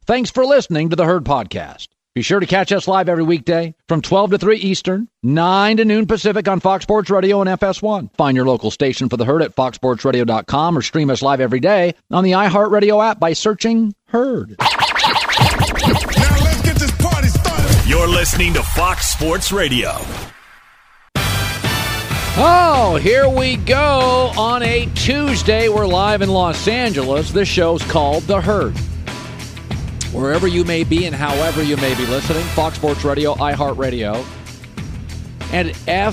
Thanks for listening to the Herd Podcast. Be sure to catch us live every weekday from 12 to 3 Eastern, 9 to noon Pacific on Fox Sports Radio and FS1. Find your local station for the Herd at foxsportsradio.com or stream us live every day on the iHeartRadio app by searching Herd. Now let's get this party started. You're listening to Fox Sports Radio. Oh, here we go on a Tuesday. We're live in Los Angeles. This show's called The Herd. Wherever you may be and however you may be listening, Fox Sports Radio, iHeartRadio, and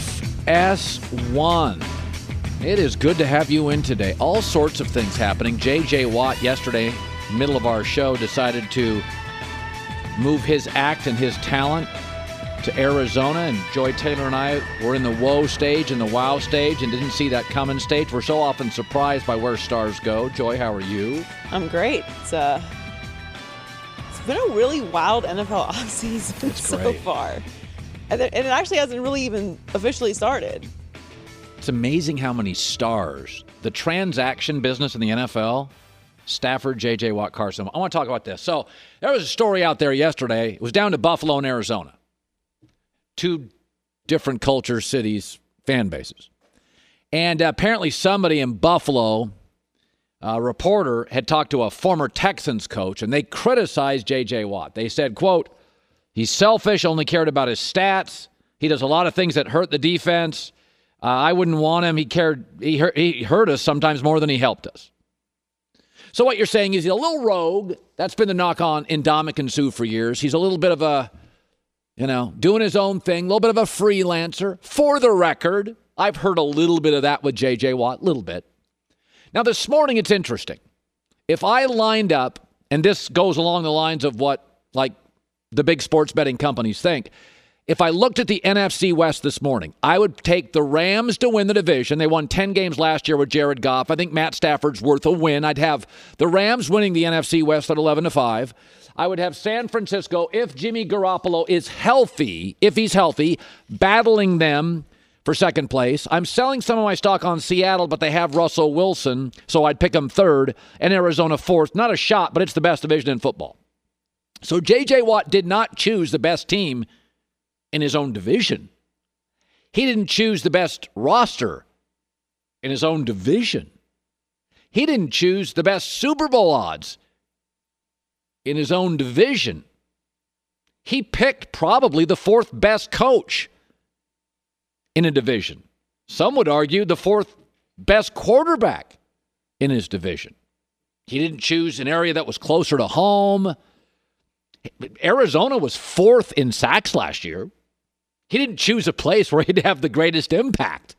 FS1. It is good to have you in today. All sorts of things happening. J.J. Watt yesterday, middle of our show, decided to move his act and his talent to Arizona, and Joy Taylor and I were in the whoa stage and the wow stage and didn't see that coming stage. We're so often surprised by where stars go. Joy, how are you? I'm great. It's been a really wild NFL offseason so far. And it actually hasn't really even officially started. It's amazing how many stars. The transaction business in the NFL, Stafford, J.J. Watt, Carson. I want to talk about this. So there was a story out there yesterday. It was down to Buffalo and Arizona. Two different cultures, cities, fan bases. And apparently somebody in Buffalo, a reporter, had talked to a former Texans coach, and they criticized J.J. Watt. They said, quote, he's selfish, only cared about his stats. He does a lot of things that hurt the defense. I wouldn't want him. He hurt us sometimes more than he helped us. So what you're saying is he's a little rogue. That's been the knock on Ndamukong Suh for years. He's a little bit of a, doing his own thing, a little bit of a freelancer. For the record, I've heard a little bit of that with J.J. Watt, a little bit. Now, this morning, it's interesting. If I lined up, and this goes along the lines of what, the big sports betting companies think, if I looked at the NFC West this morning, I would take the Rams to win the division. They won 10 games last year with Jared Goff. I think Matt Stafford's worth a win. I'd have the Rams winning the NFC West at 11-5. I would have San Francisco, if Jimmy Garoppolo is healthy, if he's healthy, battling them for second place. I'm selling some of my stock on Seattle, but they have Russell Wilson, so I'd pick them third, and Arizona fourth. Not a shot, but it's the best division in football. So J.J. Watt did not choose the best team in his own division. He didn't choose the best roster in his own division. He didn't choose the best Super Bowl odds in his own division. He picked probably the fourth best coach in a division. Some would argue the fourth best quarterback in his division. He didn't choose an area that was closer to home. Arizona was fourth in sacks last year. He didn't choose a place where he'd have the greatest impact.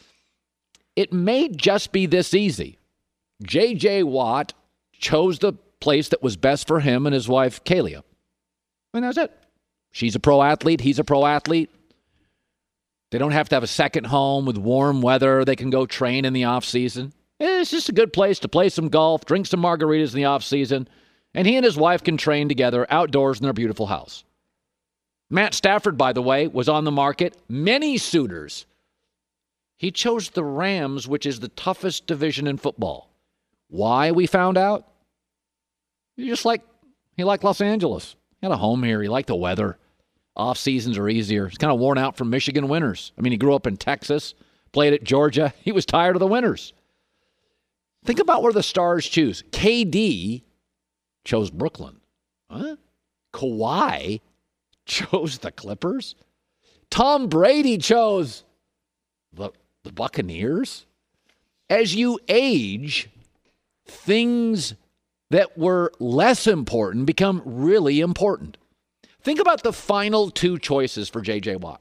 It may just be this easy. J.J. Watt chose the place that was best for him and his wife, Kalia. And that's it. She's a pro athlete. He's a pro athlete. They don't have to have a second home with warm weather. They can go train in the off season. It's just a good place to play some golf, drink some margaritas in the off season, and he and his wife can train together outdoors in their beautiful house. Matt Stafford, by the way, was on the market. Many suitors. He chose the Rams, which is the toughest division in football. Why, we found out? He liked Los Angeles. He had a home here. He liked the weather. Off seasons are easier. He's kind of worn out from Michigan winters. I mean, he grew up in Texas, played at Georgia. He was tired of the winters. Think about where the stars choose. KD chose Brooklyn. Huh? Kawhi chose the Clippers. Tom Brady chose the Buccaneers. As you age, things that were less important become really important. Think about the final two choices for J.J. Watt.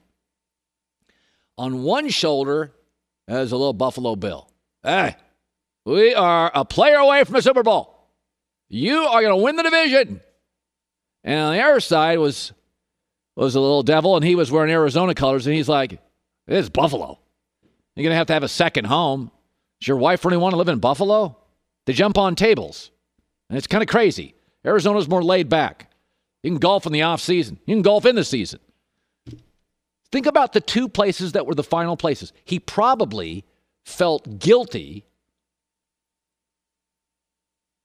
On one shoulder, there's a little Buffalo Bill. Hey, we are a player away from a Super Bowl. You are going to win the division. And on the other side was a little devil, and he was wearing Arizona colors, and he's like, it's Buffalo. You're going to have a second home. Does your wife really want to live in Buffalo? They jump on tables. And it's kind of crazy. Arizona's more laid back. You can golf in the off season. You can golf in the season. Think about the two places that were the final places. He probably felt guilty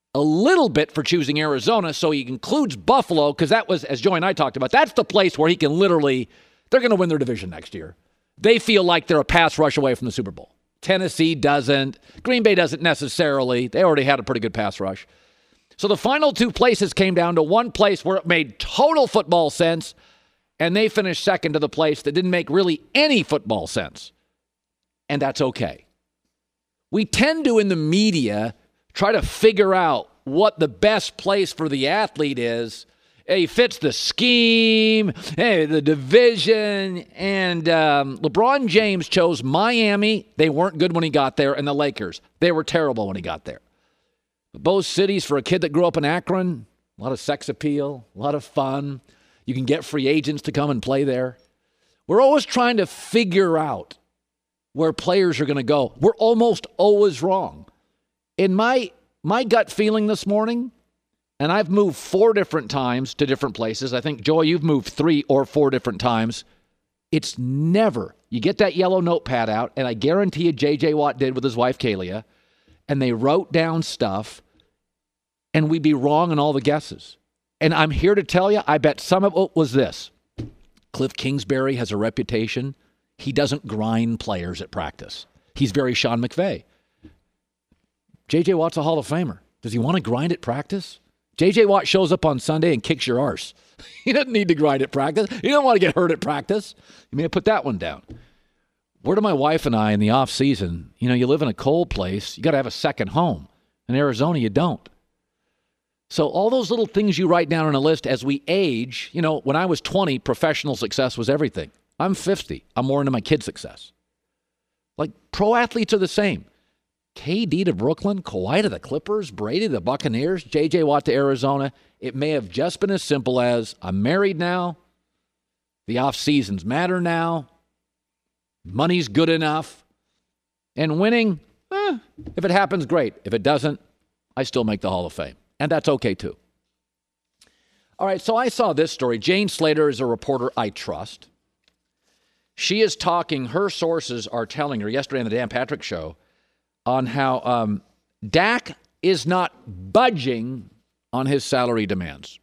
a little bit for choosing Arizona, so he includes Buffalo because that was, as Joey and I talked about, that's the place where he can literally, they're going to win their division next year. They feel like they're a pass rush away from the Super Bowl. Tennessee doesn't. Green Bay doesn't necessarily. They already had a pretty good pass rush. So the final two places came down to one place where it made total football sense, and they finished second to the place that didn't make really any football sense. And that's okay. We tend to, in the media, try to figure out what the best place for the athlete is. He fits the scheme, the division, and LeBron James chose Miami. They weren't good when he got there, and the Lakers. They were terrible when he got there. Both cities, for a kid that grew up in Akron, a lot of sex appeal, a lot of fun. You can get free agents to come and play there. We're always trying to figure out where players are going to go. We're almost always wrong. In my gut feeling this morning, and I've moved 4 different times to different places. I think, Joy, you've moved 3 or 4 different times. It's never, you get that yellow notepad out, and I guarantee you J.J. Watt did with his wife, Kalia, and they wrote down stuff, and we'd be wrong in all the guesses. And I'm here to tell you, I bet some of it was this. Cliff Kingsbury has a reputation. He doesn't grind players at practice. He's very Sean McVay. J.J. Watt's a Hall of Famer. Does he want to grind at practice? J.J. Watt shows up on Sunday and kicks your arse. He doesn't need to grind at practice. He don't want to get hurt at practice. You may have put that one down. Where do my wife and I in the off season, you live in a cold place, you got to have a second home. In Arizona, you don't. So all those little things you write down on a list as we age, when I was 20, professional success was everything. I'm 50. I'm more into my kid's success. Like, pro athletes are the same. KD to Brooklyn, Kawhi to the Clippers, Brady to the Buccaneers, J.J. Watt to Arizona. It may have just been as simple as, I'm married now, the off seasons matter now, money's good enough, and winning, if it happens, great. If it doesn't, I still make the Hall of Fame. And that's okay, too. All right, so I saw this story. Jane Slater is a reporter I trust. She is talking, her sources are telling her yesterday on the Dan Patrick Show on how Dak is not budging on his salary demands.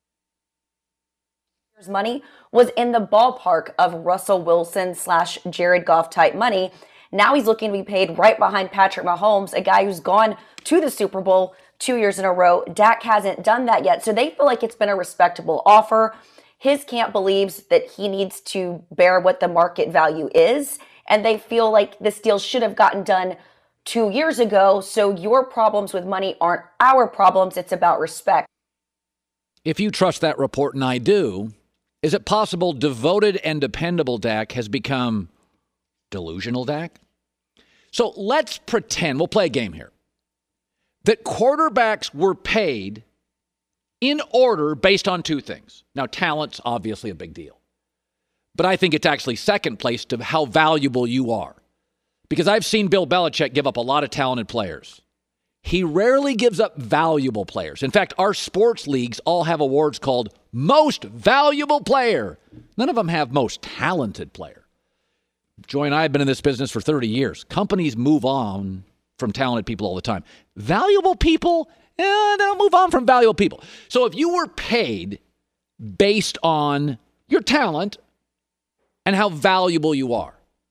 Money was in the ballpark of Russell Wilson / Jared Goff type money. Now he's looking to be paid right behind Patrick Mahomes, a guy who's gone to the Super Bowl 2 years in a row. Dak hasn't done that yet. So they feel like it's been a respectable offer. His camp believes that he needs to bear what the market value is. And they feel like this deal should have gotten done 2 years ago. So your problems with money aren't our problems. It's about respect. If you trust that report, and I do, is it possible devoted and dependable Dak has become delusional Dak? So let's pretend, we'll play a game here, that quarterbacks were paid in order based on 2 things. Now, talent's obviously a big deal, but I think it's actually second place to how valuable you are. Because I've seen Bill Belichick give up a lot of talented players. He rarely gives up valuable players. In fact, our sports leagues all have awards called Most Valuable Player. None of them have Most Talented Player. Joy and I have been in this business for 30 years. Companies move on from talented people all the time. Valuable people, they don't move on from valuable people. So if you were paid based on your talent and how valuable you are,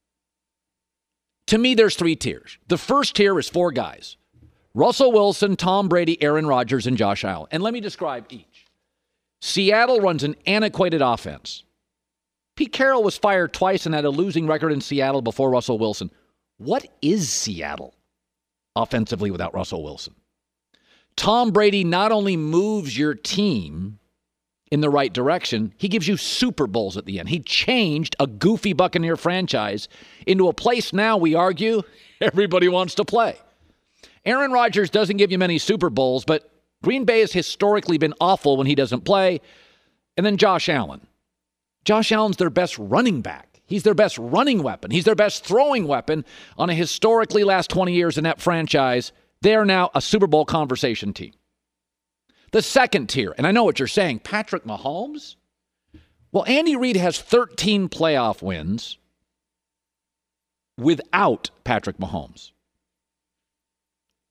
to me, there's 3 tiers. The first tier is 4 guys. Russell Wilson, Tom Brady, Aaron Rodgers, and Josh Allen. And let me describe each. Seattle runs an antiquated offense. Pete Carroll was fired twice and had a losing record in Seattle before Russell Wilson. What is Seattle offensively without Russell Wilson? Tom Brady not only moves your team in the right direction, he gives you Super Bowls at the end. He changed a goofy Buccaneer franchise into a place now, we argue, everybody wants to play. Aaron Rodgers doesn't give you many Super Bowls, but Green Bay has historically been awful when he doesn't play. And then Josh Allen. Josh Allen's their best running back. He's their best running weapon. He's their best throwing weapon on a historically last 20 years in that franchise. They are now a Super Bowl conversation team. The second tier, and I know what you're saying, Patrick Mahomes? Well, Andy Reid has 13 playoff wins without Patrick Mahomes.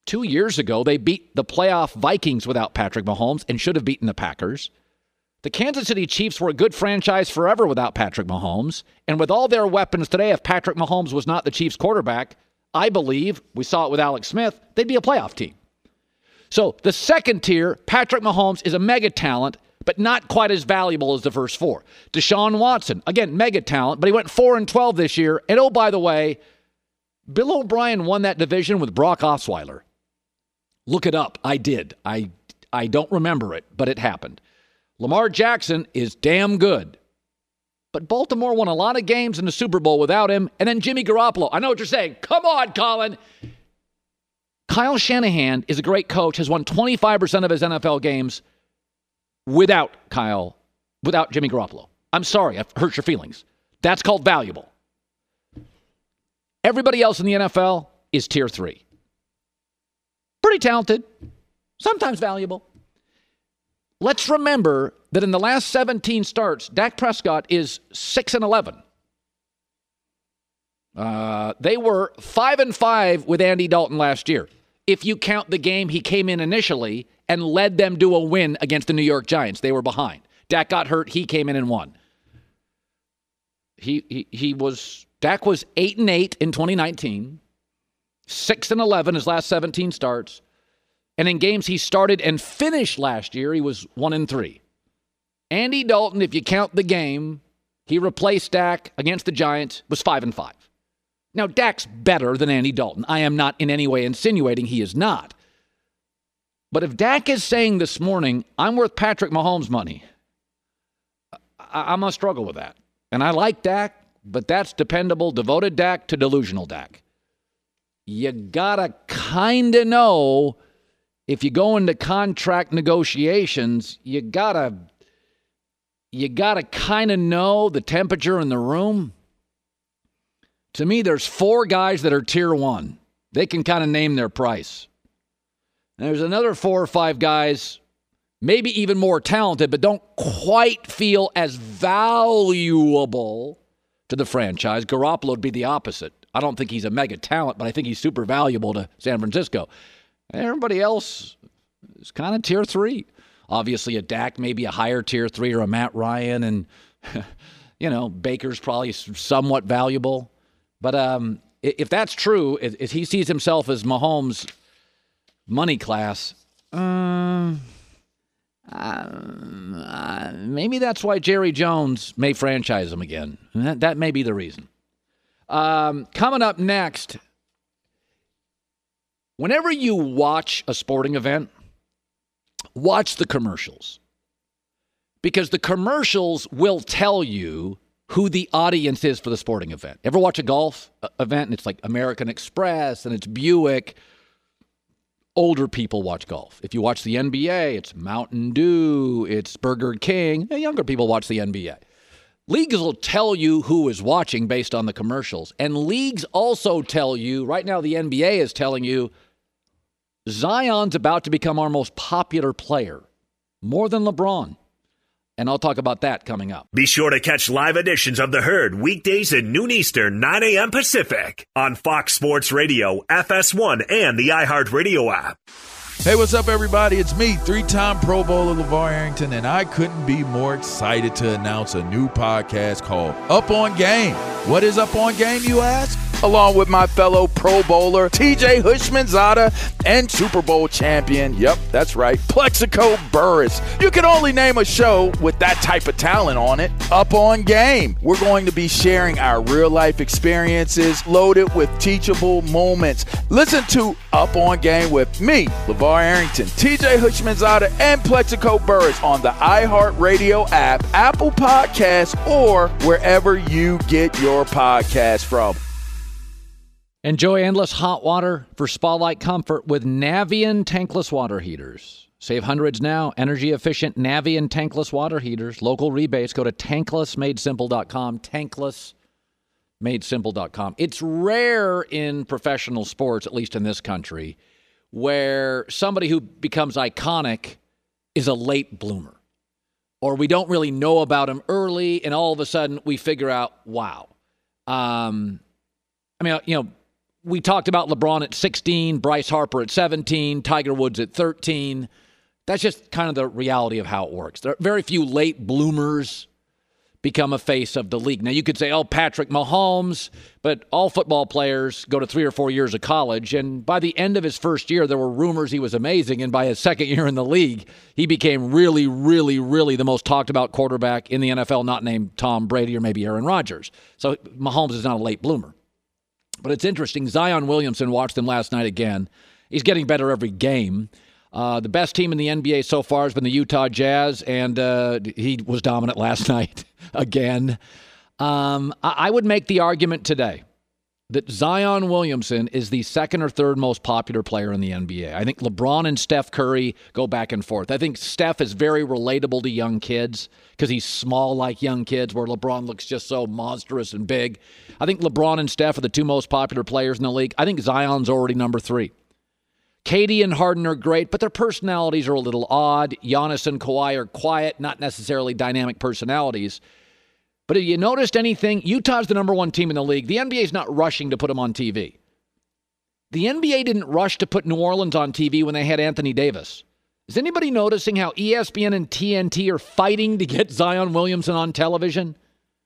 2 years ago, they beat the playoff Vikings without Patrick Mahomes and should have beaten the Packers. The Kansas City Chiefs were a good franchise forever without Patrick Mahomes. And with all their weapons today, if Patrick Mahomes was not the Chiefs quarterback, I believe, we saw it with Alex Smith, they'd be a playoff team. So the second tier, Patrick Mahomes is a mega talent, but not quite as valuable as the first four. Deshaun Watson, again, mega talent, but he went 4-12 this year. And oh, by the way, Bill O'Brien won that division with Brock Osweiler. Look it up. I did. I don't remember it, but it happened. Lamar Jackson is damn good. But Baltimore won a lot of games in the Super Bowl without him. And then Jimmy Garoppolo. I know what you're saying. Come on, Colin. Kyle Shanahan is a great coach, has won 25% of his NFL games without Jimmy Garoppolo. I'm sorry, I've hurt your feelings. That's called valuable. Everybody else in the NFL is tier 3. Pretty talented, sometimes valuable. Let's remember that in the last 17 starts, Dak Prescott is 6-11. They were 5-5 with Andy Dalton last year. If you count the game he came in initially and led them to a win against the New York Giants, they were behind. Dak got hurt. He came in and won. Dak was 8-8 in 2019, 6-11 his last 17 starts, and in games he started and finished last year, he was 1-3. Andy Dalton, if you count the game, he replaced Dak against the Giants, was 5-5. Now, Dak's better than Andy Dalton. I am not in any way insinuating he is not. But if Dak is saying this morning, I'm worth Patrick Mahomes' money, I'm going to struggle with that. And I like Dak, but that's dependable, devoted Dak to delusional Dak. You got to kind of know, if you go into contract negotiations, you got to kind of know the temperature in the room. To me, there's 4 guys that are tier 1. They can kind of name their price. And there's another 4 or 5 guys, maybe even more talented, but don't quite feel as valuable to the franchise. Garoppolo would be the opposite. I don't think he's a mega talent, but I think he's super valuable to San Francisco. Everybody else is kind of tier 3. Obviously, a Dak may be a higher tier 3, or a Matt Ryan, and, Baker's probably somewhat valuable. But if that's true, if he sees himself as Mahomes' money class, maybe that's why Jerry Jones may franchise him again. That may be the reason. Coming up next, whenever you watch a sporting event, watch the commercials. Because the commercials will tell you who the audience is for the sporting event. Ever watch a golf event and it's like American Express and it's Buick? Older people watch golf. If you watch the NBA, it's Mountain Dew, it's Burger King. Younger people watch the NBA. Leagues will tell you who is watching based on the commercials. And leagues also tell you, right now the NBA is telling you, Zion's about to become our most popular player, more than LeBron. And I'll talk about that coming up. Be sure to catch live editions of The Herd weekdays at noon Eastern, 9 a.m. Pacific on Fox Sports Radio, FS1, and the iHeartRadio app. Hey, what's up, everybody? It's me, 3-time Pro Bowler LeVar Arrington, and I couldn't be more excited to announce a new podcast called Up On Game. What is Up On Game, you ask? Along with my fellow Pro Bowler, TJ Houshmandzadeh, and Super Bowl champion, yep, that's right, Plexico Burress. You can only name a show with that type of talent on it. Up On Game. We're going to be sharing our real-life experiences loaded with teachable moments. Listen to Up On Game with me, LeVar Arrington, TJ Houshmandzadeh, and Plexico Burress on the iHeartRadio app, Apple Podcasts, or wherever you get your podcasts from. Enjoy endless hot water for spa-like comfort with Navien tankless water heaters. Save hundreds now. Energy-efficient Navien tankless water heaters. Local rebates. Go to tanklessmadesimple.com. Tanklessmadesimple.com. It's rare in professional sports, at least in this country, where somebody who becomes iconic is a late bloomer. Or we don't really know about him early, and all of a sudden we figure out, wow. we talked about LeBron at 16, Bryce Harper at 17, Tiger Woods at 13. That's just kind of the reality of how it works. There are very few late bloomers become a face of the league. Now, you could say, Patrick Mahomes, but all football players go to 3 or 4 years of college, and by the end of his first year, there were rumors he was amazing, and by his second year in the league, he became really, really, really the most talked about quarterback in the NFL, not named Tom Brady or maybe Aaron Rodgers. So Mahomes is not a late bloomer. But it's interesting. Zion Williamson, watched him last night again. He's getting better every game. The best team in the NBA so far has been the Utah Jazz, and he was dominant last night again. I would make the argument today that Zion Williamson is the second or third most popular player in the NBA. I think LeBron and Steph Curry go back and forth. I think Steph is very relatable to young kids because he's small like young kids, where LeBron looks just so monstrous and big. I think LeBron and Steph are the two most popular players in the league. I think Zion's already number 3. KD and Harden are great, but their personalities are a little odd. Giannis and Kawhi are quiet, not necessarily dynamic personalities. But have you noticed anything? Utah's the number 1 team in the league. The NBA's not rushing to put them on TV. The NBA didn't rush to put New Orleans on TV when they had Anthony Davis. Is anybody noticing how ESPN and TNT are fighting to get Zion Williamson on television?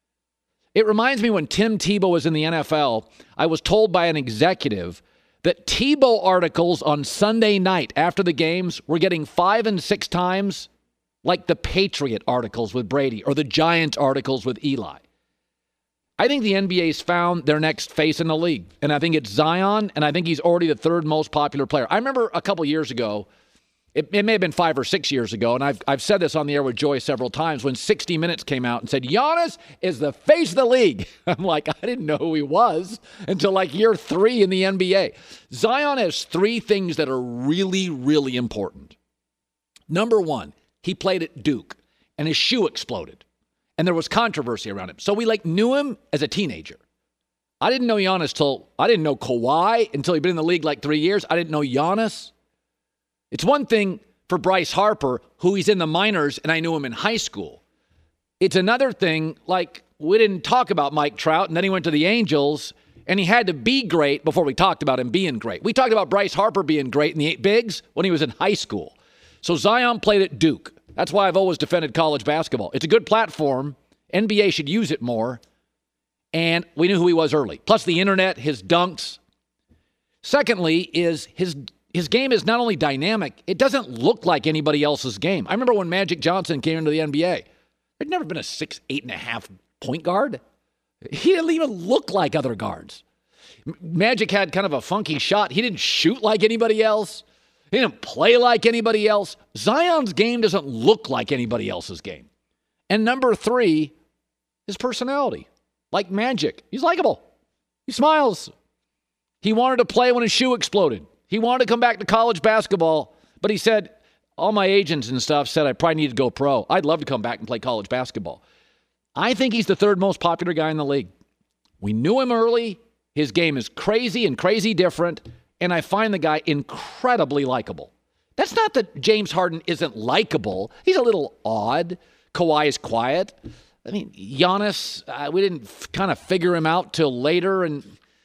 It reminds me when Tim Tebow was in the NFL, I was told by an executive that Tebow articles on Sunday night after the games were getting 5 and 6 times like the Patriot articles with Brady or the Giant articles with Eli. I think the NBA's found their next face in the league, and I think it's Zion, and I think he's already the 3rd most popular player. I remember a couple years ago, it may have been 5 or 6 years ago, and I've said this on the air with Joy several times, when 60 Minutes came out and said, Giannis is the face of the league. I'm like, I didn't know who he was until like year 3 in the NBA. Zion has 3 things that are really, really important. Number 1, he played at Duke, and his shoe exploded, and there was controversy around him. So we knew him as a teenager. I didn't know Giannis I didn't know Kawhi until he'd been in the league 3 years. I didn't know Giannis. It's one thing for Bryce Harper, who he's in the minors, and I knew him in high school. It's another thing, we didn't talk about Mike Trout, and then he went to the Angels, and he had to be great before we talked about him being great. We talked about Bryce Harper being great in the 8 bigs when he was in high school. So Zion played at Duke. That's why I've always defended college basketball. It's a good platform. NBA should use it more. And we knew who he was early. Plus the internet, his dunks. Secondly, is his game is not only dynamic, it doesn't look like anybody else's game. I remember when Magic Johnson came into the NBA. There'd never been a 6'8.5" point guard. He didn't even look like other guards. Magic had kind of a funky shot. He didn't shoot like anybody else. He didn't play like anybody else. Zion's game doesn't look like anybody else's game. And number 3, his personality. Like Magic. He's likable. He smiles. He wanted to play when his shoe exploded. He wanted to come back to college basketball, but he said, all my agents and stuff said I probably need to go pro. I'd love to come back and play college basketball. I think he's the 3rd most popular guy in the league. We knew him early. His game is crazy and crazy different, and I find the guy incredibly likable. That's not that James Harden isn't likable. He's a little odd. Kawhi is quiet. I mean, Giannis, we didn't kind of figure him out till later, and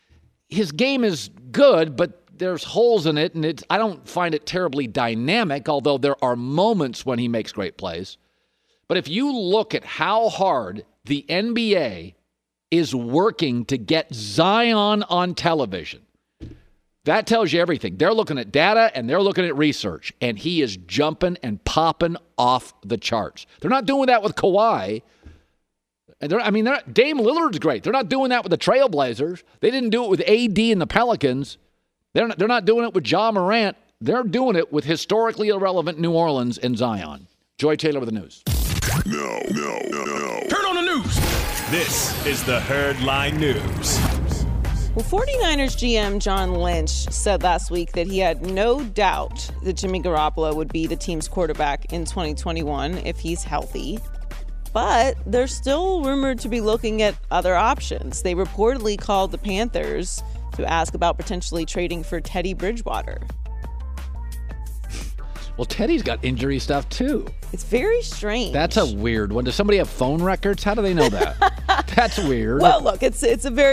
his game is good, but there's holes in it, and I don't find it terribly dynamic, although there are moments when he makes great plays. But if you look at how hard the NBA is working to get Zion on television, that tells you everything. They're looking at data, and they're looking at research, and he is jumping and popping off the charts. They're not doing that with Kawhi. Dame Lillard's great. They're not doing that with the Trailblazers. They didn't do it with AD and the Pelicans. They're not doing it with Ja Morant. They're doing it with historically irrelevant New Orleans and Zion. Joy Taylor with the news. No. Turn on the news. This is the Herd Line News. Well, 49ers GM John Lynch said last week that he had no doubt that Jimmy Garoppolo would be the team's quarterback in 2021 if he's healthy. But they're still rumored to be looking at other options. They reportedly called the Panthers to ask about potentially trading for Teddy Bridgewater. Well, Teddy's got injury stuff too. It's very strange. That's a weird one. Does somebody have phone records? How do they know that? That's weird. Well, look, it's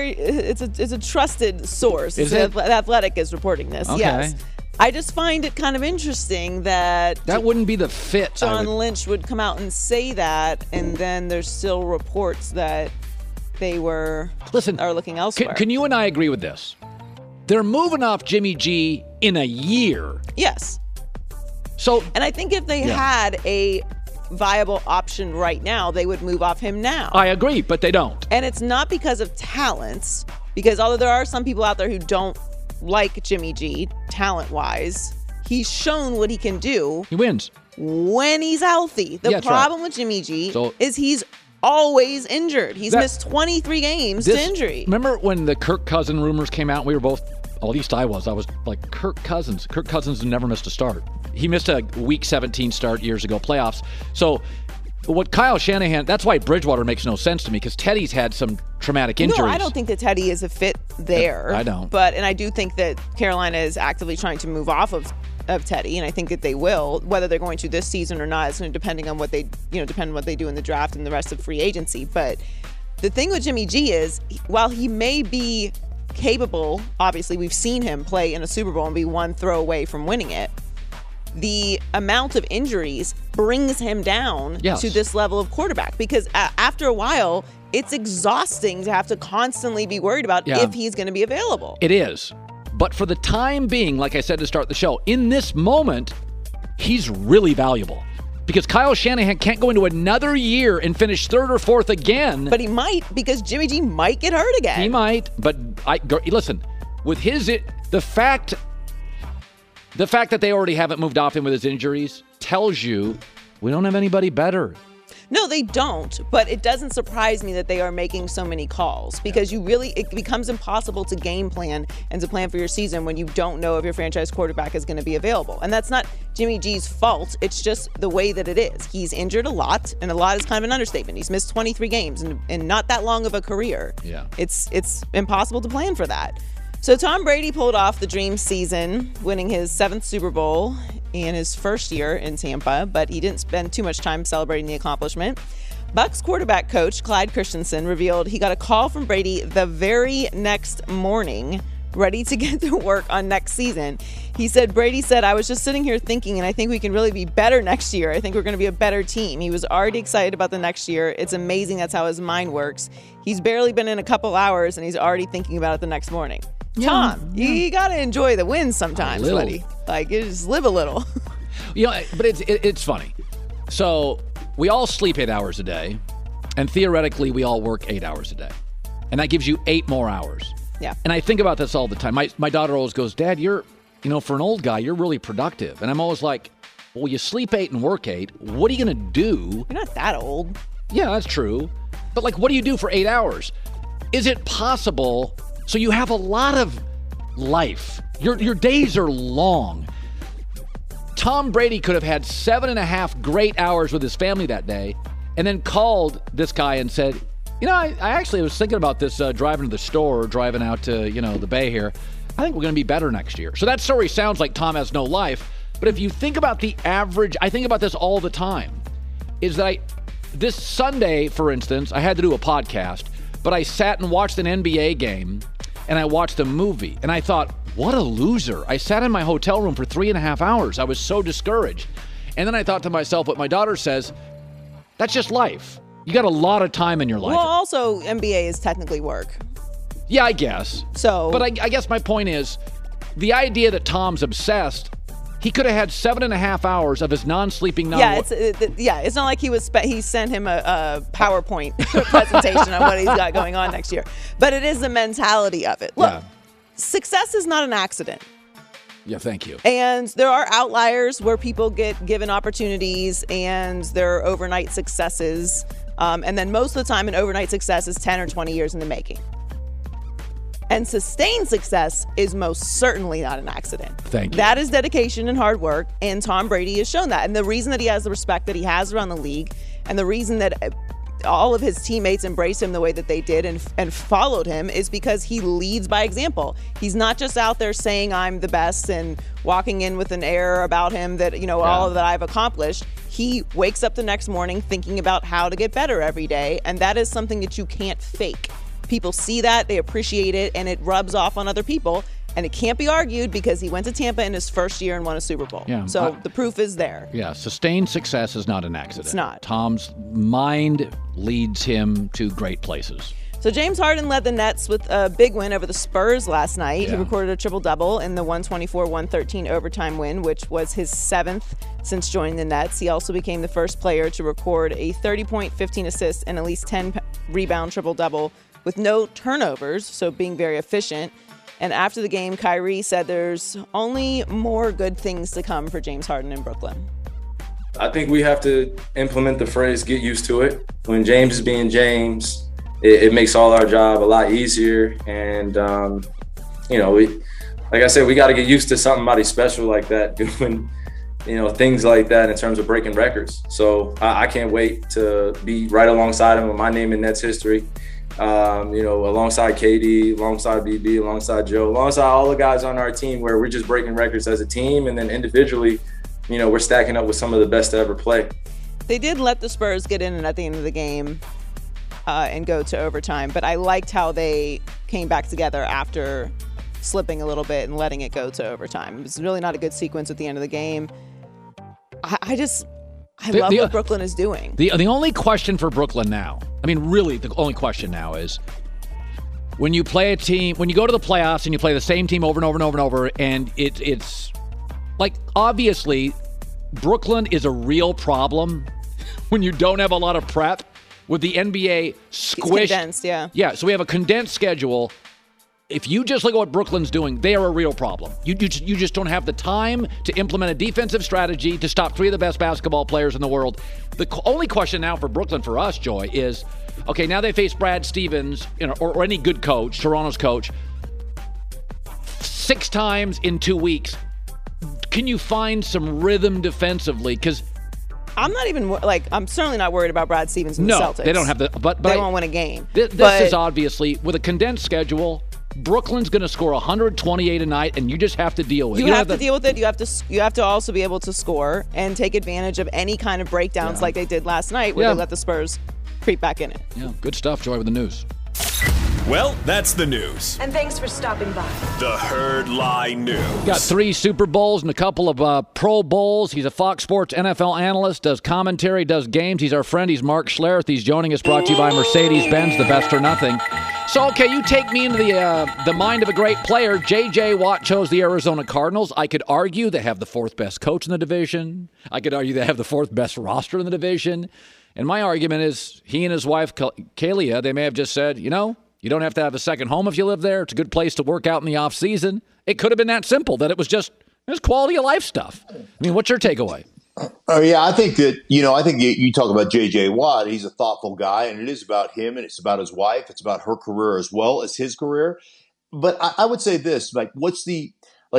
a trusted source. Is it? The Athletic is reporting this. Okay. Yes. I just find it kind of interesting that wouldn't be the fit. John Lynch would come out and say that, and then there's still reports that they are looking elsewhere. Can you and I agree with this? They're moving off Jimmy G in a year. Yes. So, and I think if they had a viable option right now, they would move off him now. I agree, but they don't. And it's not because of talents, because although there are some people out there who don't like Jimmy G, talent-wise, he's shown what he can do. He wins. When he's healthy. The problem with Jimmy G is he's always injured. He's missed 23 games to injury. Remember when the Kirk Cousins rumors came out? We were both, at least I was like, Kirk Cousins. Kirk Cousins never missed a start. He missed a Week 17 start years ago, playoffs. So what Kyle Shanahan, that's why Bridgewater makes no sense to me, because Teddy's had some traumatic injuries. No, I don't think that Teddy is a fit there. I don't. And I do think that Carolina is actively trying to move off of Teddy, and I think that they will. Whether they're going to this season or not is going to depend on what they do in the draft and the rest of free agency. But the thing with Jimmy G is, while he may be capable, obviously we've seen him play in a Super Bowl and be one throw away from winning it, the amount of injuries brings him down to this level of quarterback, because after a while, it's exhausting to have to constantly be worried about if he's going to be available. It is. But for the time being, like I said to start the show, in this moment, he's really valuable. Because Kyle Shanahan can't go into another year and finish third or fourth again. But he might, because Jimmy G might get hurt again. He might, but listen, with the fact that they already haven't moved off him with his injuries tells you we don't have anybody better. No, they don't, but it doesn't surprise me that they are making so many calls, because it becomes impossible to game plan and to plan for your season when you don't know if your franchise quarterback is going to be available. And that's not Jimmy G's fault. It's just the way that it is. He's injured a lot, and a lot is kind of an understatement. He's missed 23 games and not that long of a career. Yeah. It's impossible to plan for that. So Tom Brady pulled off the dream season, winning his 7th Super Bowl in his first year in Tampa, but he didn't spend too much time celebrating the accomplishment. Bucs quarterback coach Clyde Christensen revealed he got a call from Brady the very next morning, ready to get to work on next season. He said, Brady said, I was just sitting here thinking, and I think we can really be better next year. I think we're going to be a better team. He was already excited about the next year. It's amazing that's how his mind works. He's barely been in a couple hours, and he's already thinking about it the next morning. Tom, you got to enjoy the wins sometimes, buddy. Like, you just live a little. But it's funny. So we all sleep 8 hours a day, and theoretically we all work 8 hours a day. And that gives you 8 more hours. Yeah. And I think about this all the time. My daughter always goes, Dad, you're, for an old guy, you're really productive. And I'm always like, well, you sleep 8 and work 8. What are you going to do? You're not that old. Yeah, that's true. But, what do you do for 8 hours? Is it possible? So you have a lot of life. Your days are long. Tom Brady could have had 7.5 great hours with his family that day, and then called this guy and said, I actually was thinking about this driving to the store, driving out to, the Bay here. I think we're going to be better next year. So that story sounds like Tom has no life. But if you think about the average, I think about this all the time, is that this Sunday, for instance, I had to do a podcast, but I sat and watched an NBA game, and I watched a movie, and I thought, what a loser. I sat in my hotel room for 3.5 hours. I was so discouraged. And then I thought to myself, what my daughter says, that's just life. You got a lot of time in your life. Well, also, NBA is technically work. Yeah, I guess. But I guess my point is, the idea that Tom's obsessed, he could have had 7.5 hours of his non-sleeping. It's not like he sent him a PowerPoint presentation on what he's got going on next year. But it is the mentality of it. Look, success is not an accident. Yeah, thank you. And there are outliers where people get given opportunities and there are overnight successes. And then most of the time, an overnight success is 10 or 20 years in the making. And sustained success is most certainly not an accident. Thank you. That is dedication and hard work, and Tom Brady has shown that. And the reason that he has the respect that he has around the league, and the reason that all of his teammates embraced him the way that they did and followed him is because he leads by example. He's not just out there saying I'm the best and walking in with an air about him that, all of that I've accomplished. He wakes up the next morning thinking about how to get better every day, and that is something that you can't fake. People see that, they appreciate it, and it rubs off on other people. And it can't be argued because he went to Tampa in his first year and won a Super Bowl. Yeah, so the proof is there. Yeah, sustained success is not an accident. It's not. Tom's mind leads him to great places. So James Harden led the Nets with a big win over the Spurs last night. Yeah. He recorded a triple-double in the 124-113 overtime win, which was his 7th since joining the Nets. He also became the first player to record a 30-point, 15 assists, and at least 10-rebound triple-double with no turnovers, so being very efficient. And after the game, Kyrie said there's only more good things to come for James Harden in Brooklyn. I think we have to implement the phrase, get used to it. When James is being James, it makes all our job a lot easier. And, like I said, we got to get used to somebody special like that doing, things like that in terms of breaking records. So I can't wait to be right alongside him with my name in Nets history. Alongside KD, alongside BB, alongside Joe, alongside all the guys on our team where we're just breaking records as a team. And then individually, we're stacking up with some of the best to ever play. They did let the Spurs get in at the end of the game and go to overtime. But I liked how they came back together after slipping a little bit and letting it go to overtime. It was really not a good sequence at the end of the game. I love what Brooklyn is doing. The only question for Brooklyn now, really the only question now is when you play a team, when you go to the playoffs and you play the same team over and over and over and over, and it's like, obviously, Brooklyn is a real problem when you don't have a lot of prep with the NBA squished. It's condensed, yeah. Yeah, so we have a condensed schedule. If you just look at what Brooklyn's doing, they are a real problem. You just don't have the time to implement a defensive strategy to stop 3 of the best basketball players in the world. The only question now for Brooklyn, for us, Joy, is, okay, now they face Brad Stevens or any good coach, Toronto's coach, 6 times in 2 weeks. Can you find some rhythm defensively? Because I'm not even I'm certainly not worried about Brad Stevens and the Celtics. No, they don't have but they won't win a game. This is obviously, with a condensed schedule, Brooklyn's going to score 128 a night, and you just have to deal with it. You have to deal with it. You have to also be able to score and take advantage of any kind of breakdowns like they did last night where they let the Spurs creep back in it. Yeah, good stuff, Joy, with the news. Well, that's the news. And thanks for stopping by. The Herd Lie News. Got 3 Super Bowls and a couple of Pro Bowls. He's a Fox Sports NFL analyst, does commentary, does games. He's our friend. He's Mark Schlereth. He's joining us, brought to you by Mercedes-Benz, the best or nothing. So, okay, you take me into the mind of a great player. J.J. Watt chose the Arizona Cardinals. I could argue they have the 4th best coach in the division. I could argue they have the 4th best roster in the division. And my argument is he and his wife, Kalia, they may have just said, you don't have to have a second home if you live there. It's a good place to work out in the off season. It could have been that simple, that it was just quality of life stuff. What's your takeaway? Oh, yeah, I think that, I think you talk about J.J. Watt. He's a thoughtful guy, and it is about him, and it's about his wife. It's about her career as well as his career. But I would say this, what's the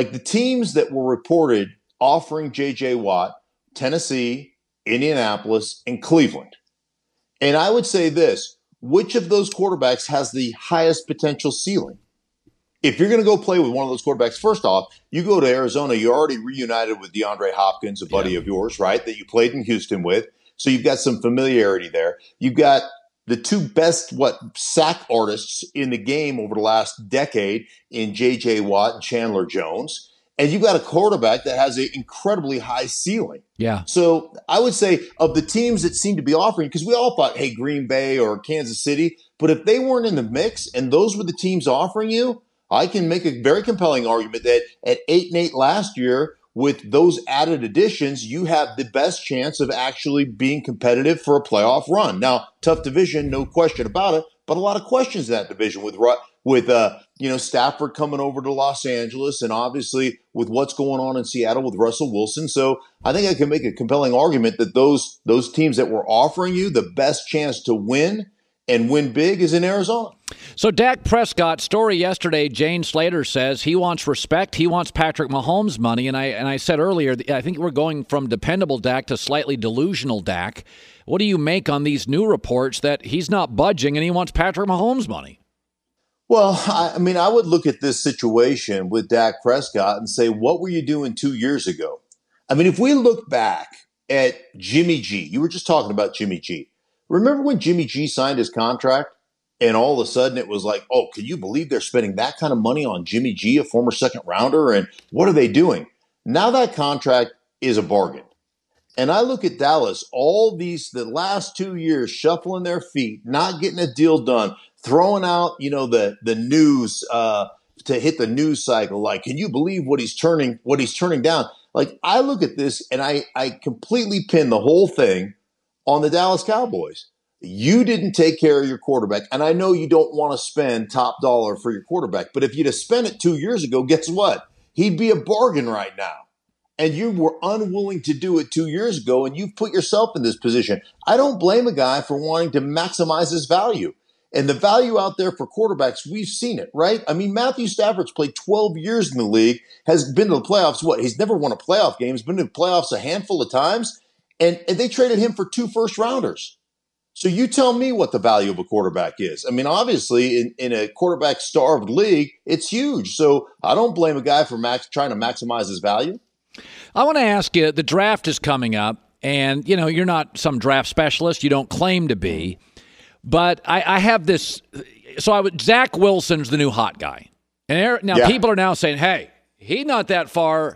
teams that were reported offering J.J. Watt, Tennessee, Indianapolis, and Cleveland. And I would say this, which of those quarterbacks has the highest potential ceiling? If you're going to go play with one of those quarterbacks, first off, you go to Arizona, you're already reunited with DeAndre Hopkins, a buddy of yours, right, that you played in Houston with. So you've got some familiarity there. You've got the 2 best, sack artists in the game over the last decade in J.J. Watt and Chandler Jones. And you've got a quarterback that has an incredibly high ceiling. Yeah. So I would say of the teams that seem to be offering, because we all thought, hey, Green Bay or Kansas City, but if they weren't in the mix and those were the teams offering you, I can make a very compelling argument that at 8-8 last year, with those added additions, you have the best chance of actually being competitive for a playoff run. Now, tough division, no question about it, but a lot of questions in that division with Stafford coming over to Los Angeles, and obviously with what's going on in Seattle with Russell Wilson. So I think I can make a compelling argument that those teams that were offering you the best chance to win and win big is in Arizona. So Dak Prescott, story yesterday, Jane Slater says he wants respect. He wants Patrick Mahomes' money. And I said earlier, I think we're going from dependable Dak to slightly delusional Dak. What do you make on these new reports that he's not budging and he wants Patrick Mahomes' money? Well, I mean, I would look at this situation with Dak Prescott and say, what were you doing 2 years ago? I mean, if we look back at Jimmy G, you were just talking about Jimmy G. Remember when Jimmy G signed his contract and all of a sudden it was like, oh, can you believe they're spending that kind of money on Jimmy G, a former second rounder? And what are they doing? Now that contract is a bargain. And I look at Dallas, the last 2 years, shuffling their feet, not getting a deal done, throwing out, the news to hit the news cycle. Like, can you believe what he's turning down? Like, I look at this and I completely pin the whole thing on the Dallas Cowboys. You didn't take care of your quarterback. And I know you don't want to spend top dollar for your quarterback, but if you'd have spent it 2 years ago, guess what? He'd be a bargain right now. And you were unwilling to do it 2 years ago, and you've put yourself in this position. I don't blame a guy for wanting to maximize his value. And the value out there for quarterbacks, we've seen it, right? I mean, Matthew Stafford's played 12 years in the league, has been to the playoffs. He's never won a playoff game. He's been to the playoffs a handful of times, and they traded him for 2 first-rounders. So you tell me what the value of a quarterback is. I mean, obviously, in a quarterback-starved league, it's huge. So I don't blame a guy for trying to maximize his value. I want to ask you, the draft is coming up, and, you're not some draft specialist. You don't claim to be. But I have this. So Zach Wilson's the new hot guy. And people are now saying, hey, he's not that far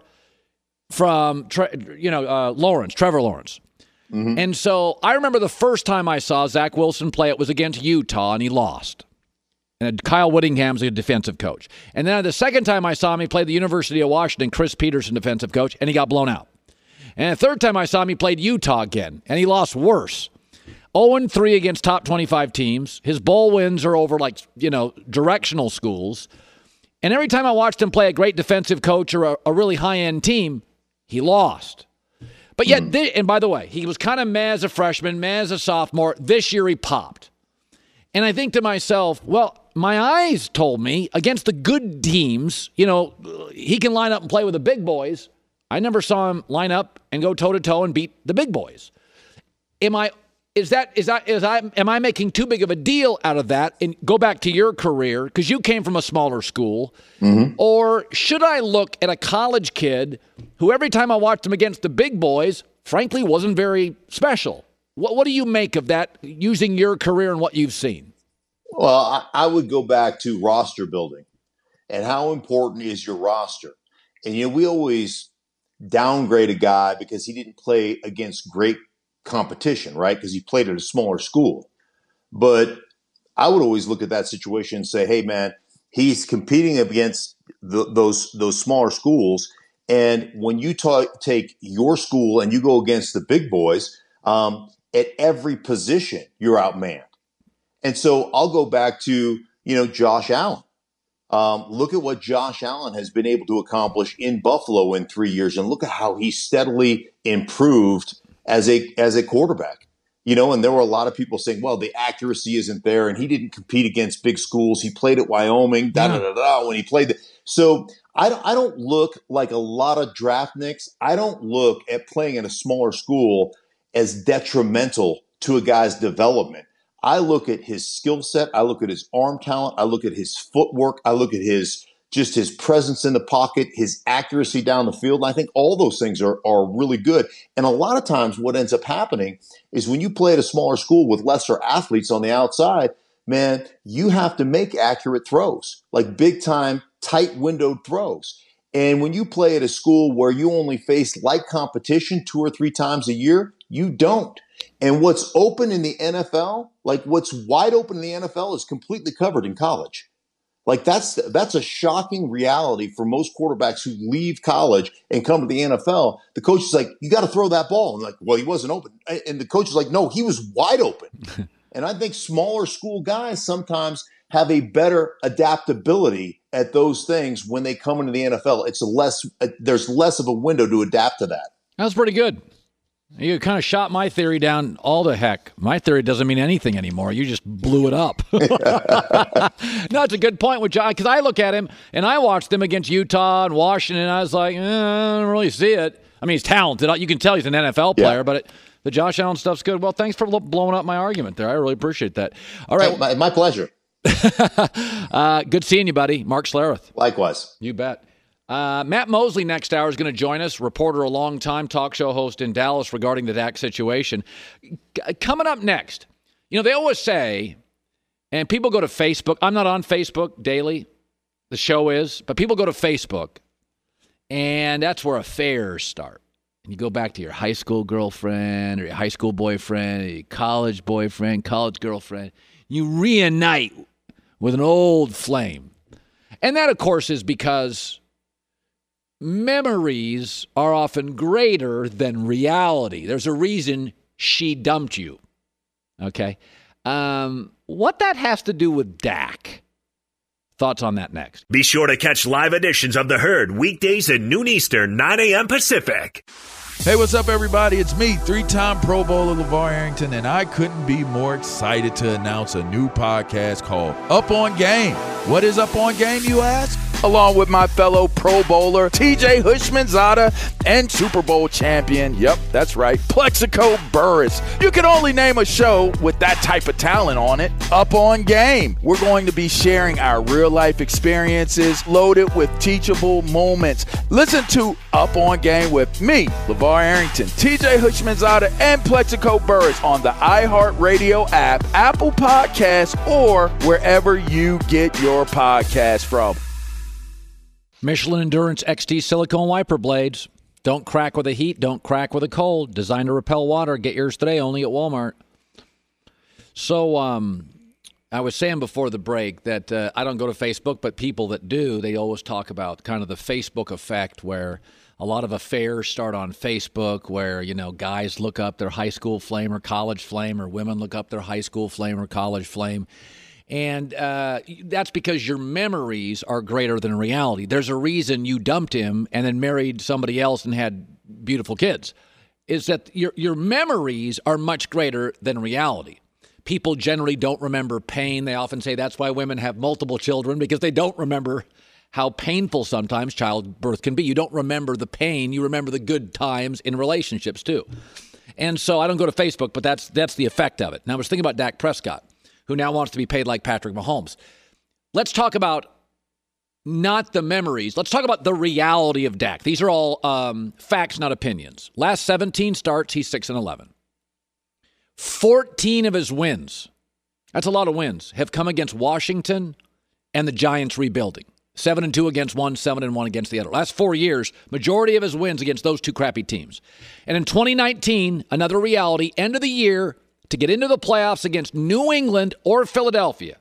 from, Trevor Lawrence. Mm-hmm. And so I remember the first time I saw Zach Wilson play, it was against Utah, and he lost. And Kyle Whittingham's a defensive coach. And then the second time I saw him, he played the University of Washington, Chris Peterson, defensive coach, and he got blown out. And the third time I saw him, he played Utah again, and he lost worse. 0-3 against top 25 teams. His bowl wins are over, directional schools. And every time I watched him play a great defensive coach or a really high-end team, he lost. But yet, and by the way, he was kind of meh as a freshman, meh as a sophomore. This year he popped. And I think to myself, well, my eyes told me against the good teams, he can line up and play with the big boys. I never saw him line up and go toe-to-toe and beat the big boys. Am I making too big of a deal out of that and go back to your career because you came from a smaller school? Mm-hmm. Or should I look at a college kid who every time I watched him against the big boys, frankly, wasn't very special? What do you make of that using your career and what you've seen? Well, I would go back to roster building and how important is your roster. And, we always downgrade a guy because he didn't play against great competition, right? Because he played at a smaller school. But I would always look at that situation and say, hey, man, he's competing against those smaller schools. And when you take your school and you go against the big boys, at every position, you're outmanned. And so I'll go back to, Josh Allen. Look at what Josh Allen has been able to accomplish in Buffalo in 3 years. And look at how he steadily improved as a quarterback. And there were a lot of people saying, well, the accuracy isn't there. And he didn't compete against big schools. He played at Wyoming, when he played. So I don't look like a lot of draft nicks. I don't look at playing in a smaller school as detrimental to a guy's development. I look at his skill set. I look at his arm talent. I look at his footwork. I look at his presence in the pocket, his accuracy down the field. And I think all those things are really good. And a lot of times what ends up happening is when you play at a smaller school with lesser athletes on the outside, man, you have to make accurate throws, like big time, tight windowed throws. And when you play at a school where you only face light competition 2 or 3 times a year, you don't. And what's open in the NFL, what's wide open in the NFL is completely covered in college. That's a shocking reality for most quarterbacks who leave college and come to the NFL. The coach is like, you got to throw that ball. And well, he wasn't open. And the coach is like, no, he was wide open. And I think smaller school guys sometimes have a better adaptability at those things when they come into the NFL. There's less of a window to adapt to that. That was pretty good. You kind of shot my theory down all the heck. My theory doesn't mean anything anymore. You just blew it up. No, it's a good point with Josh, because I look at him, and I watched him against Utah and Washington, and I was like, I don't really see it. I mean, he's talented. You can tell he's an NFL player, but the Josh Allen stuff's good. Well, thanks for blowing up my argument there. I really appreciate that. All right. My pleasure. Good seeing you, buddy. Mark Schlereth. Likewise. You bet. Matt Mosley next hour is going to join us, reporter, a long-time talk show host in Dallas regarding the Dak situation. Coming up next, they always say, and people go to Facebook. I'm not on Facebook daily. The show is. But people go to Facebook, and that's where affairs start. And you go back to your high school girlfriend or your high school boyfriend or your college boyfriend, college girlfriend. You reunite with an old flame. And that, of course, is because memories are often greater than reality. There's a reason she dumped you. Okay? What that has to do with Dak? Thoughts on that next. Be sure to catch live editions of The Herd weekdays at noon Eastern, 9 a.m. Pacific. Hey, what's up, everybody? It's me, three-time Pro Bowler LeVar Arrington, and I couldn't be more excited to announce a new podcast called Up On Game. What is Up On Game, you ask? Along with my fellow Pro Bowler, TJ Hushmanzada, and Super Bowl champion, yep, that's right, Plexico Burris. You can only name a show with that type of talent on it. Up On Game. We're going to be sharing our real-life experiences loaded with teachable moments. Listen to Up On Game with me, LeVar Arrington, TJ Hushmanzada, and Plexico Burris on the iHeartRadio app, Apple Podcasts, or wherever you get your podcasts from. Michelin Endurance XT silicone wiper blades. Don't crack with the heat, don't crack with the cold. Designed to repel water. Get yours today only at Walmart. So I was saying before the break that I don't go to Facebook, but people that do, they always talk about kind of the Facebook effect where a lot of affairs start on Facebook where, guys look up their high school flame or college flame, or women look up their high school flame or college flame. And that's because your memories are greater than reality. There's a reason you dumped him and then married somebody else and had beautiful kids, is that your memories are much greater than reality. People generally don't remember pain. They often say that's why women have multiple children, because they don't remember how painful sometimes childbirth can be. You don't remember the pain. You remember the good times in relationships too. And so I don't go to Facebook, but that's the effect of it. Now I was thinking about Dak Prescott, who now wants to be paid like Patrick Mahomes. Let's talk about not the memories. Let's talk about the reality of Dak. These are all facts, not opinions. Last 17 starts, he's 6-11. 14 of his wins, that's a lot of wins, have come against Washington and the Giants rebuilding. 7-2 against one, 7-1 against the other. Last 4 years, majority of his wins against those two crappy teams. And in 2019, another reality, end of the year, to get into the playoffs against New England or Philadelphia.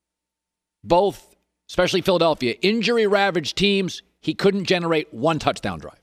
Both, especially Philadelphia, injury-ravaged teams, he couldn't generate one touchdown drive.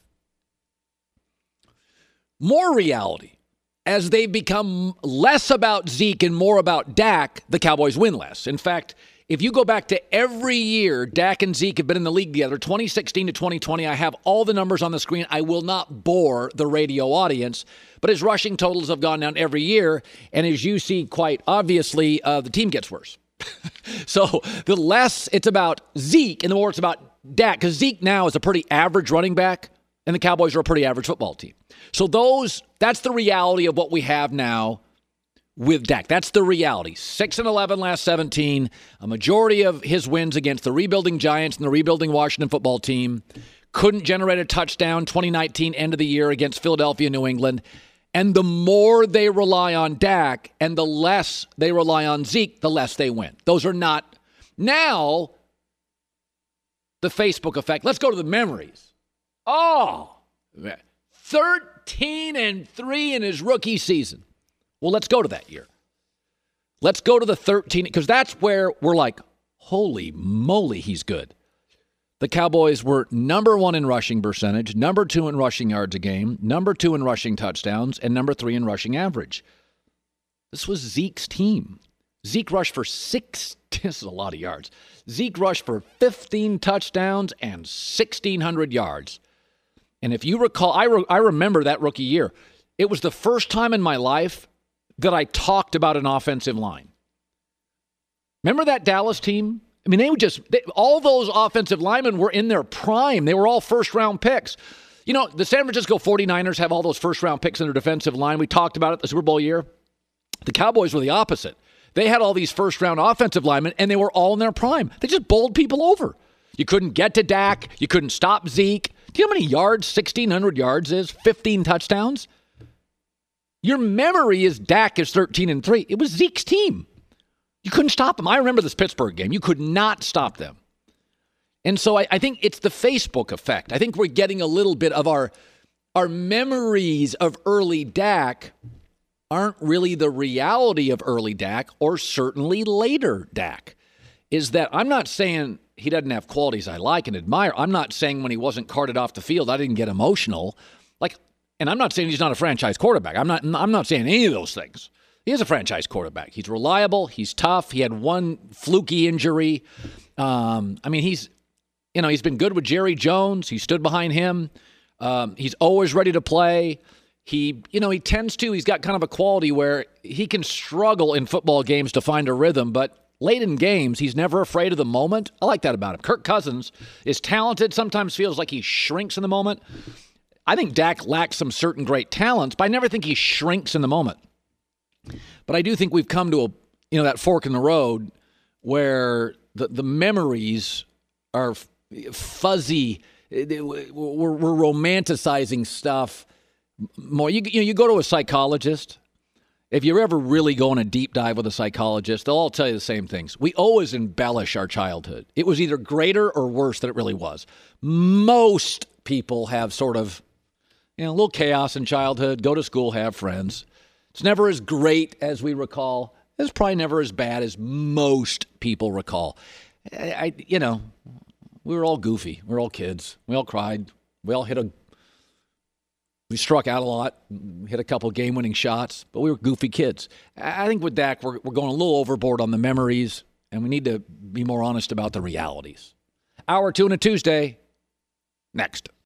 More reality. As they've become less about Zeke and more about Dak, the Cowboys win less. In fact, if you go back to every year Dak and Zeke have been in the league together, 2016 to 2020, I have all the numbers on the screen. I will not bore the radio audience, but his rushing totals have gone down every year. And as you see, quite obviously, the team gets worse. So the less it's about Zeke and the more it's about Dak, because Zeke now is a pretty average running back and the Cowboys are a pretty average football team. So that's the reality of what we have now with Dak. That's the reality. 6-11 last 17. A majority of his wins against the rebuilding Giants and the rebuilding Washington football team. Couldn't generate a touchdown 2019 end of the year against Philadelphia, New England. And the more they rely on Dak and the less they rely on Zeke, the less they win. Those are not now the Facebook effect. Let's go to the memories. Oh, 13-3 in his rookie season. Well, let's go to that year. Let's go to the 13, because that's where we're like, holy moly, he's good. The Cowboys were number 1 in rushing percentage, number 2 in rushing yards a game, number 2 in rushing touchdowns, and number 3 in rushing average. This was Zeke's team. Zeke rushed for this is a lot of yards. Zeke rushed for 15 touchdowns and 1,600 yards. And if you recall, I remember that rookie year. it was the first time in my life that I talked about an offensive line. Remember that Dallas team? I mean, all those offensive linemen were in their prime. They were all first-round picks. You know, the San Francisco 49ers have all those first-round picks in their defensive line. We talked about it the Super Bowl year. The Cowboys were the opposite. They had all these first-round offensive linemen, and they were all in their prime. They just bowled people over. You couldn't get to Dak. You couldn't stop Zeke. Do you know how many yards 1,600 yards is? 15 touchdowns? Your memory is Dak is 13-3. It was Zeke's team. You couldn't stop them. I remember this Pittsburgh game. You could not stop them. And so I think it's the Facebook effect. I think we're getting a little bit of our memories of early Dak aren't really the reality of early Dak or certainly later Dak. Is that I'm not saying he doesn't have qualities I like and admire. I'm not saying when he wasn't carted off the field, I didn't get emotional. And I'm not saying he's not a franchise quarterback. I'm not saying any of those things. He is a franchise quarterback. He's reliable. He's tough. He had one fluky injury. He's been good with Jerry Jones. He stood behind him. He's always ready to play. He's got kind of a quality where he can struggle in football games to find a rhythm, but late in games, he's never afraid of the moment. I like that about him. Kirk Cousins is talented, sometimes feels like he shrinks in the moment. I think Dak lacks some certain great talents, but I never think he shrinks in the moment. But I do think we've come to that fork in the road where the memories are fuzzy. We're romanticizing stuff more. You go to a psychologist. If you're ever really going a deep dive with a psychologist, they'll all tell you the same things. We always embellish our childhood. It was either greater or worse than it really was. Most people have sort of a little chaos in childhood, go to school, have friends. It's never as great as we recall. It's probably never as bad as most people recall. We were all goofy. We were all kids. We all cried. We all we struck out a lot, hit a couple game-winning shots, but we were goofy kids. I think with Dak, we're going a little overboard on the memories, and we need to be more honest about the realities. Hour 2 on a Tuesday. Next.